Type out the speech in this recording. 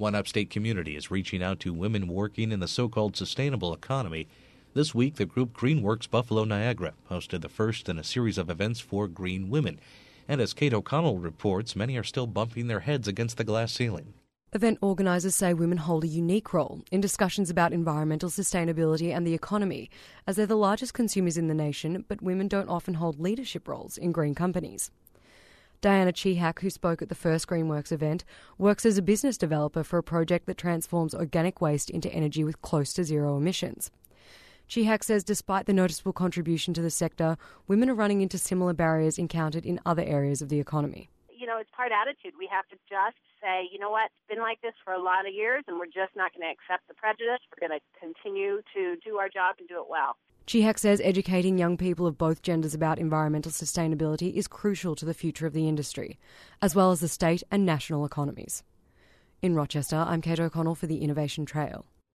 One upstate community is reaching out to women working in the so-called sustainable economy. This week, the group Greenworks Buffalo Niagara hosted the first in a series of events for green women. And as Kate O'Connell reports, many are still bumping their heads against the glass ceiling. Event organisers say women hold a unique role in discussions about environmental sustainability and the economy, as they're the largest consumers in the nation, but women don't often hold leadership roles in green companies. Diana Chihak, who spoke at the first Greenworks event, works as a business developer for a project that transforms organic waste into energy with close to zero emissions. Chihak says despite the noticeable contribution to the sector, women are running into similar barriers encountered in other areas of the economy. It's part attitude. We have to just say, you know what, it's been like this for a lot of years, and we're just not going to accept the prejudice. We're going to continue to do our job and do it well. Chihak says educating young people of both genders about environmental sustainability is crucial to the future of the industry, as well as the state and national economies. In Rochester, I'm Kate O'Connell for the Innovation Trail.